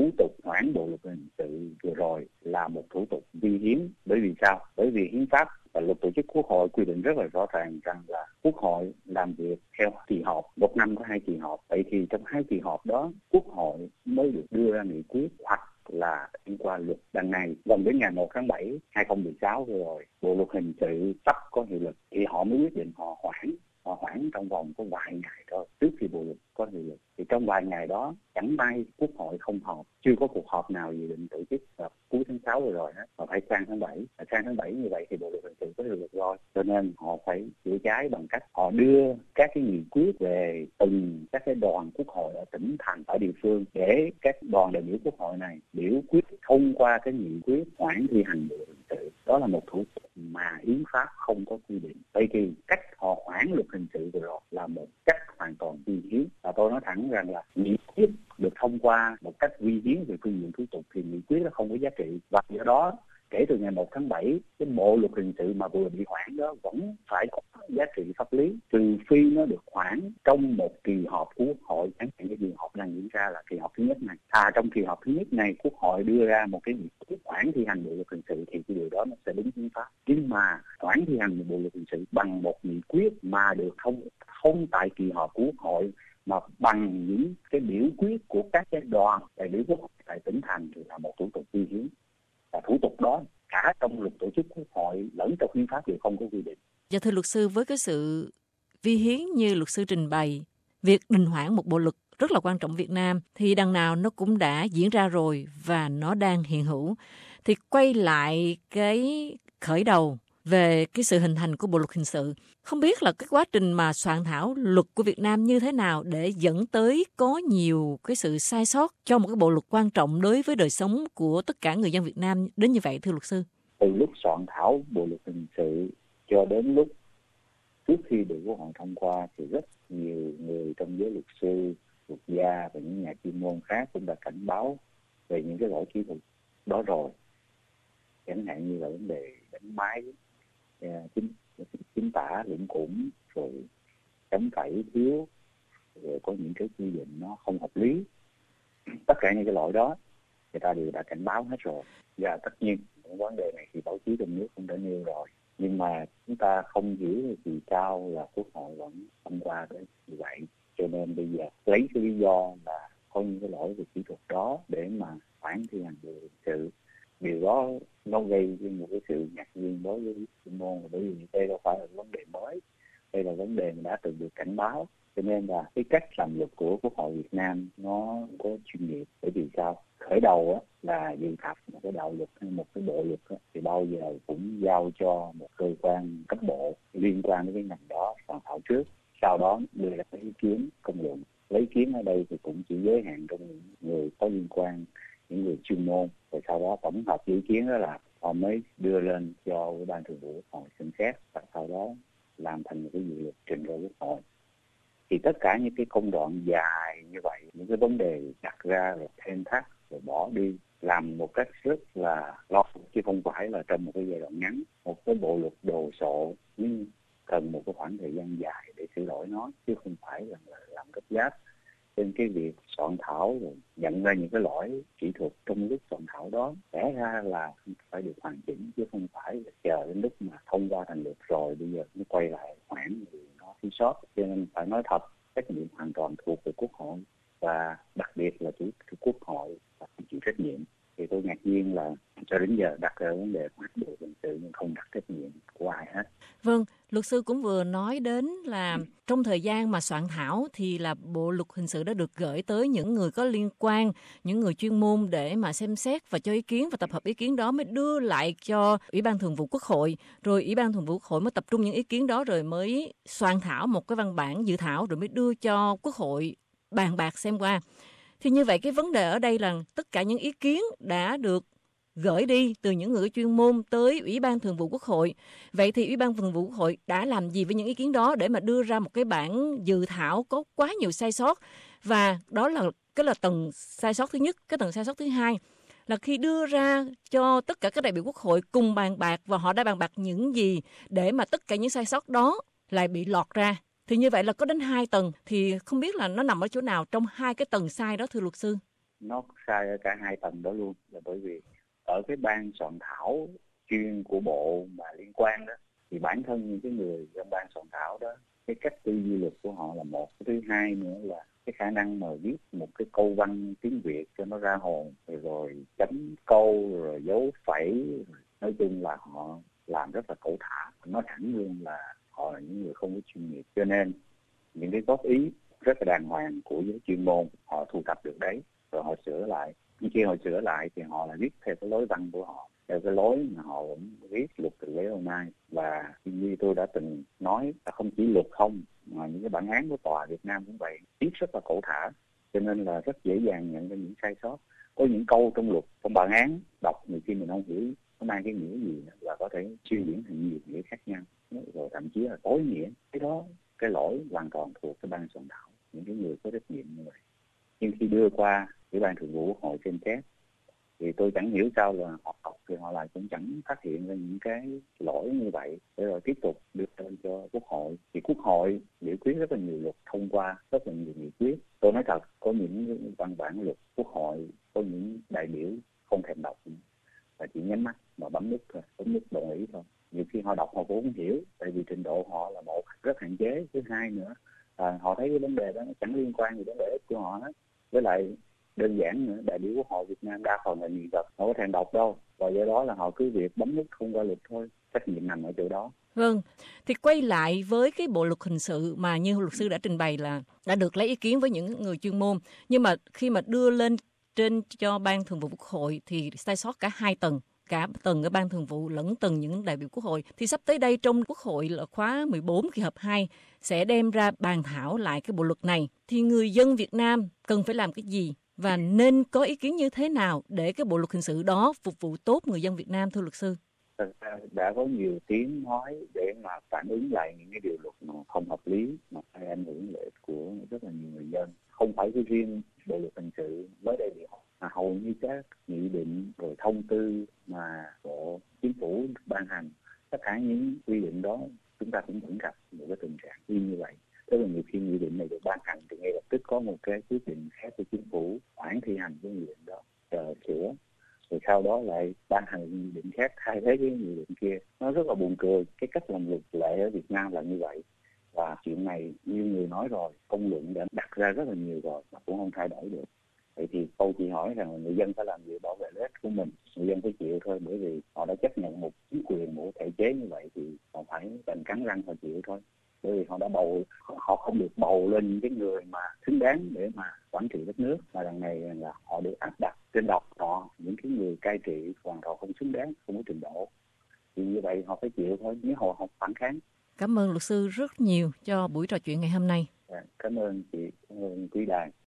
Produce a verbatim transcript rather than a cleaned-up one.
thủ tục hoãn bộ luật hình sự vừa rồi là một thủ tục vi hiến. Bởi vì sao? Bởi vì hiến pháp và luật tổ chức quốc hội quy định rất là rõ ràng rằng là quốc hội làm việc theo kỳ họp, một năm có hai kỳ họp. Vậy thì trong hai kỳ họp đó, quốc hội mới được đưa ra nghị quyết hoặc là thông qua luật. Đằng này gần đến ngày một tháng bảy hai không một sáu rồi, bộ luật hình sự sắp có hiệu lực thì họ mới quyết định họ hoãn. Họ hoãn trong vòng có vài ngày thôi trước khi bộ luật có hiệu lực. Thì trong vài ngày đó chẳng may quốc hội không họp, chưa có cuộc họp nào dự định tổ chức vào cuối tháng sáu rồi rồi hết, mà phải sang tháng bảy. Sang tháng bảy như vậy thì bộ luật hình sự có hiệu lực rồi. Cho nên họ phải chữa cháy bằng cách họ đưa các cái nghị quyết về từng các cái đoàn quốc hội ở tỉnh thành, ở địa phương, để các đoàn đại biểu quốc hội này biểu quyết thông qua cái nghị quyết hoãn thi hành bộ luật hình sự. Đó là một thủ tục mà hiến pháp không có quy định. Vậy thì cách họ hoãn luật hình sự rồi là một cách hoàn toàn vi hiến. Và tôi nói thẳng rằng là nghị quyết được thông qua một cách vi hiến về phương diện thủ tục thì nghị quyết nó không có giá trị. Và do đó kể từ ngày một tháng bảy, cái bộ luật hình sự mà vừa bị hoãn đó vẫn phải có giá trị pháp lý, trừ phi nó được hoãn trong một kỳ họp của quốc hội. Chẳng hạn cái kỳ họp đang diễn ra là kỳ họp thứ nhất này. À, trong kỳ họp thứ nhất này quốc hội đưa ra một cái nghị quyết hoãn thi hành bộ luật hình sự thì cái điều đó nó sẽ đúng hiến pháp. Nhưng mà hoãn thi hành bộ luật hình sự bằng một nghị quyết mà được thông không tại kỳ họp của quốc hội, mà bằng những cái biểu quyết của các cái đoàn đại biểu quốc hội tại tỉnh thành thì là một thủ tục vi hiến. Và thủ tục đó cả trong luật tổ chức quốc hội lẫn trong hiến pháp đều không có quy định. Dạ thưa luật sư, với cái sự vi hiến như luật sư trình bày, việc đình hoãn một bộ luật rất là quan trọng Việt Nam thì đằng nào nó cũng đã diễn ra rồi và nó đang hiện hữu. Thì quay lại cái khởi đầu về cái sự hình thành của bộ luật hình sự, không biết là cái quá trình mà soạn thảo luật của Việt Nam như thế nào để dẫn tới có nhiều cái sự sai sót cho một cái bộ luật quan trọng đối với đời sống của tất cả người dân Việt Nam đến như vậy thưa luật sư? Từ lúc soạn thảo bộ luật hình sự cho đến lúc trước khi được quốc hội thông qua thì rất nhiều người trong giới luật sư, luật gia và những nhà chuyên môn khác cũng đã cảnh báo về những cái lỗi kỹ thuật đó rồi. Chẳng hạn như là vấn đề đánh máy, chính, chính tả lũng củng, rồi chống cậy thiếu, rồi có những cái quy định nó không hợp lý. Tất cả những cái lỗi đó người ta đều đã cảnh báo hết rồi. Và tất nhiên những vấn đề này thì báo chí trong nước cũng đã nêu rồi. Nhưng mà chúng ta không hiểu vì sao là quốc hội vẫn thông qua cái như vậy. Cho nên bây giờ lấy cái lý do là có những cái lỗi về kỹ thuật đó để mà hoãn thi hành bộ luật hình sự. Điều đó nó gây một cái sự ngạc nhiên đối với chuyên môn, bởi vì đây đâu phải là vấn đề mới, đây là vấn đề mà đã từng được cảnh báo. Cho nên là cái cách làm luật của Quốc hội Việt Nam nó có chuyên nghiệp. Bởi vì sao? Khởi đầu á, là dự thảo một cái đạo luật hay một cái bộ luật á, thì bao giờ cũng giao cho một cơ quan cấp bộ liên quan đến cái ngành đó soạn thảo trước, sau đó đưa ra cái ý kiến công luận. Lấy ý kiến ở đây thì cũng chỉ giới hạn trong những người có liên quan, những người chuyên môn, rồi sau đó tổng hợp ý kiến đó là họ mới đưa lên cho Ủy ban Thường vụ Quốc hội xem xét và sau đó làm thành một cái dự luật trình ra Quốc hội. Thì tất cả những cái công đoạn dài như vậy, những cái vấn đề đặt ra rồi thêm thắt rồi bỏ đi, làm một cách rất là lo, chứ không phải là trong một cái giai đoạn ngắn. Một cái bộ luật đồ sộ nhưng cần một cái khoảng thời gian dài để sửa đổi nó, chứ không phải là làm gấp gáp. Trên cái việc soạn thảo rồi nhận ra những cái lỗi kỹ thuật trong lúc soạn thảo đó, lẽ ra là phải được hoàn chỉnh, chứ không phải là chờ đến lúc mà thông qua thành luật rồi bây giờ nó quay lại hoãn thì nó thiếu sót. Cho nên phải nói thật, trách nhiệm hoàn toàn thuộc về Quốc hội, và đặc biệt là chủ tịch Quốc hội phải chịu trách nhiệm. Thì tôi ngạc nhiên là cho đến giờ đặt ra vấn đề hoãn bộ luật hình sự nhưng không đặt trách nhiệm của ai hết. Vâng, luật sư cũng vừa nói đến là trong thời gian mà soạn thảo thì là bộ luật hình sự đã được gửi tới những người có liên quan, những người chuyên môn để mà xem xét và cho ý kiến, và tập hợp ý kiến đó mới đưa lại cho Ủy ban Thường vụ Quốc hội. Rồi Ủy ban Thường vụ Quốc hội mới tập trung những ý kiến đó rồi mới soạn thảo một cái văn bản dự thảo rồi mới đưa cho Quốc hội bàn bạc xem qua. Thì như vậy cái vấn đề ở đây là tất cả những ý kiến đã được gửi đi từ những người chuyên môn tới Ủy ban Thường vụ Quốc hội. Vậy thì Ủy ban Thường vụ Quốc hội đã làm gì với những ý kiến đó để mà đưa ra một cái bản dự thảo có quá nhiều sai sót? Và đó là cái là tầng sai sót thứ nhất. Cái tầng sai sót thứ hai là khi đưa ra cho tất cả các đại biểu Quốc hội cùng bàn bạc, và họ đã bàn bạc những gì để mà tất cả những sai sót đó lại bị lọt ra. Thì như vậy là có đến hai tầng, thì không biết là nó nằm ở chỗ nào trong hai cái tầng sai đó thưa luật sư? nó sai ở cả hai tầng đó luôn, là bởi vì ở cái ban soạn thảo chuyên của bộ mà liên quan đó, thì bản thân những cái người trong ban soạn thảo đó, cái cách tư duy luật của họ là một. Cái thứ hai nữa là cái khả năng mà viết một cái câu văn tiếng Việt cho nó ra hồn, rồi, rồi chấm câu, rồi dấu phẩy, nói chung là họ làm rất là cẩu thả. Nói thẳng luôn là họ là những người không có chuyên nghiệp, cho nên những cái góp ý rất là đàng hoàng của giới chuyên môn họ thu thập được đấy, rồi họ sửa lại. Nhưng khi họ sửa lại thì họ lại viết theo cái lối văn của họ, theo cái lối mà họ cũng viết luật từ lấy lâu nay. Và như tôi đã từng nói là không chỉ luật không, mà những cái bản án của tòa Việt Nam cũng vậy, viết rất là cẩu thả, cho nên là rất dễ dàng nhận ra những sai sót. Có những câu trong luật, trong bản án đọc nhiều khi mình không hiểu nó mang cái nghĩa gì và có thể suy diễn thành nhiều nghĩa khác nhau, rồi thậm chí là tối nghĩa. Cái đó cái lỗi hoàn toàn thuộc cái ban soạn thảo, những cái người có trách nhiệm như vậy. Nhưng khi đưa qua ủy ban thường vụ Quốc hội xem xét thì tôi chẳng hiểu sao là họ đọc thì họ lại cũng chẳng phát hiện ra những cái lỗi như vậy, để rồi tiếp tục đưa lên cho Quốc hội. Thì Quốc hội biểu quyết rất là nhiều luật, thông qua rất là nhiều nghị quyết. Tôi nói thật, có những văn bản luật Quốc hội, có những đại biểu không thèm đọc, và chỉ nhắm mắt mà bấm nút thôi, bấm nút đồng ý thôi. Nhiều khi họ đọc họ cũng không hiểu, tại vì trình độ họ là một rất hạn chế. Thứ hai nữa à, họ thấy cái vấn đề đó nó chẳng liên quan gì đến lợi ích của họ hết. Với lại đơn giản nữa, đại biểu Quốc hội Việt Nam đa phần là nghị thuật, họ có thèm đọc đâu, và do đó là họ cứ việc bấm nút thông qua luật thôi. Trách nhiệm nằm ở chỗ đó. Vâng, thì quay lại với cái bộ luật hình sự mà như luật sư đã trình bày là đã được lấy ý kiến với những người chuyên môn, nhưng mà khi mà đưa lên trên cho Ban Thường vụ Quốc hội thì sai sót cả hai tầng, cả tầng ở Ban Thường vụ lẫn tầng những đại biểu Quốc hội. Thì sắp tới đây trong Quốc hội là khóa mười bốn kỳ họp hai sẽ đem ra bàn thảo lại cái bộ luật này. Thì người dân Việt Nam cần phải làm cái gì và nên có ý kiến như thế nào để cái bộ luật hình sự đó phục vụ tốt người dân Việt Nam, thưa luật sư? Đã có nhiều tiếng nói để mà phản ứng lại những cái điều luật mà không hợp lý, mà hay ảnh hưởng lợi ích của rất là nhiều người dân. Không phải cái riêng bộ luật hình sự mới đây bị mà hầu như các nghị định rồi thông tư mà bộ chính phủ ban hành, tất cả những quy định đó chúng ta cũng vẫn gặp một cái tình trạng y như vậy. Tức là nhiều khi nghị định này được ban hành thì ngay lập tức có một cái quyết định khác của chính phủ hoãn thi hành cái nghị định đó, chờ sửa, rồi sau đó lại ban hành nghị định khác thay thế cái nghị định kia. Nó rất là buồn cười, cái cách làm luật lệ ở Việt Nam là như vậy. Và chuyện này như người nói rồi, công luận đã đặt ra rất là nhiều rồi mà cũng không thay đổi được. Vậy thì câu chị hỏi rằng là người dân phải làm gì bảo vệ lợi ích của mình, người dân phải chịu thôi, bởi vì họ đã chấp nhận một chính quyền, một thể chế như vậy thì họ phải đành cắn răng họ chịu thôi. Bởi vì họ đã bầu, họ không được bầu lên những cái người mà xứng đáng để mà quản trị đất nước, mà lần này là họ được áp đặt trên đầu họ những cái người cai trị hoàn toàn không xứng đáng, không có trình độ. Thì như vậy họ phải chịu thôi, nếu họ không phản kháng. Cảm ơn luật sư rất nhiều cho buổi trò chuyện ngày hôm nay. Cảm ơn chị, cảm ơn quý đài.